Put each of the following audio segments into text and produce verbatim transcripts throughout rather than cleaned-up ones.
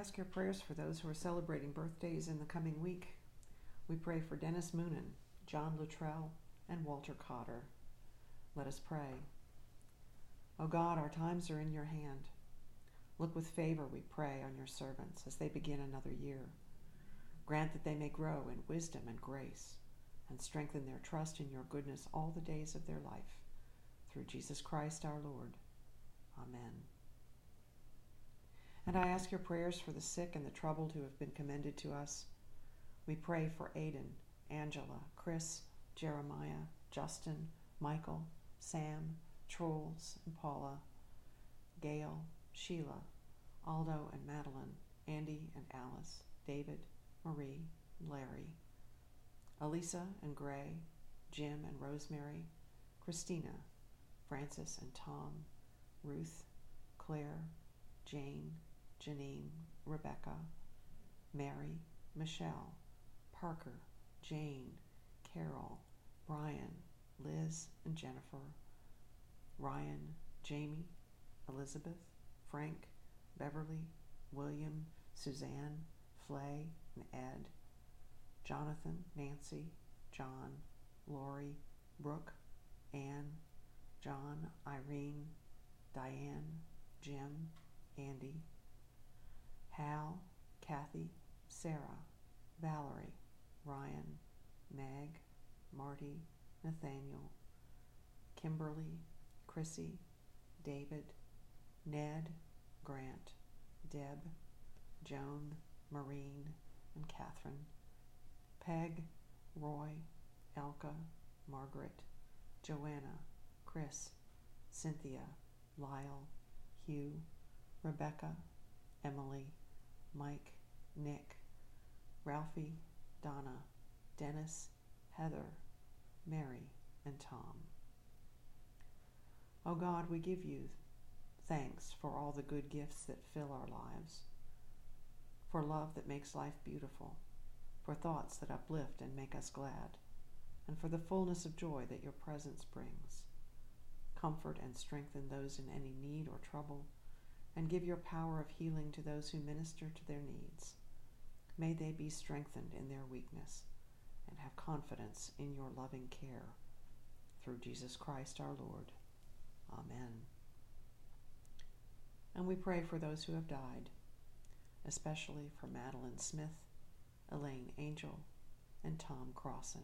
ask your prayers for those who are celebrating birthdays in the coming week. We pray for Dennis Moonen, John Luttrell, and Walter Cotter. Let us pray. O God, our times are in your hand. Look with favor, we pray, on your servants as they begin another year. Grant that they may grow in wisdom and grace, and strengthen their trust in your goodness all the days of their life. Through Jesus Christ our Lord. Amen. And I ask your prayers for the sick and the troubled who have been commended to us. We pray for Aidan, Angela, Chris, Jeremiah, Justin, Michael, Sam, Trolls, and Paula, Gail, Sheila, Aldo and Madeline, Andy and Alice, David, Marie, and Larry, Elisa and Gray, Jim and Rosemary, Christina, Francis and Tom, Ruth, Claire, Jane, Janine, Rebecca, Mary, Michelle, Parker, Jane, Carol, Brian, Liz and Jennifer, Ryan, Jamie, Elizabeth, Frank, Beverly, William, Suzanne, Flay, and Ed, Jonathan, Nancy, John, Lori, Brooke, Anne, John, Irene, Diane, Jim, Andy, Hal, Kathy, Sarah, Valerie, Ryan, Meg, Marty, Nathaniel, Kimberly, Chrissy, David, Ned, Grant, Deb, Joan, Maureen, and Catherine, Peg, Roy, Elka, Margaret, Joanna, Chris, Cynthia, Lyle, Hugh, Rebecca, Emily, Mike, Nick, Ralphie, Donna, Dennis, Heather, Mary, and Tom. O God, we give you thanks for all the good gifts that fill our lives, for love that makes life beautiful, for thoughts that uplift and make us glad, and for the fullness of joy that your presence brings. Comfort and strengthen those in any need or trouble, and give your power of healing to those who minister to their needs. May they be strengthened in their weakness and have confidence in your loving care. Through Jesus Christ our Lord. Amen. And we pray for those who have died, especially for Madeline Smith, Elaine Angel, and Tom Crossan.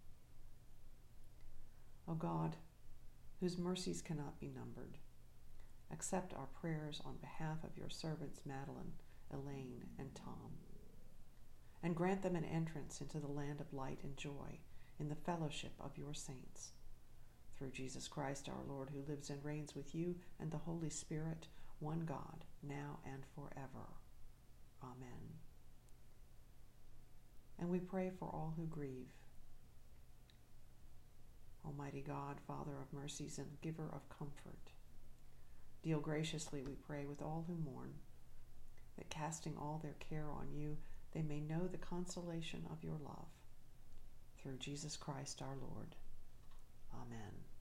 O God, whose mercies cannot be numbered, accept our prayers on behalf of your servants Madeline, Elaine, and Tom, and grant them an entrance into the land of light and joy in the fellowship of your saints. Through Jesus Christ our Lord, who lives and reigns with you and the Holy Spirit, one God, now and forever. Amen. And we pray for all who grieve. Almighty God, Father of mercies and giver of comfort, deal graciously, we pray, with all who mourn, that casting all their care on you, they may know the consolation of your love. Through Jesus Christ our Lord. Amen.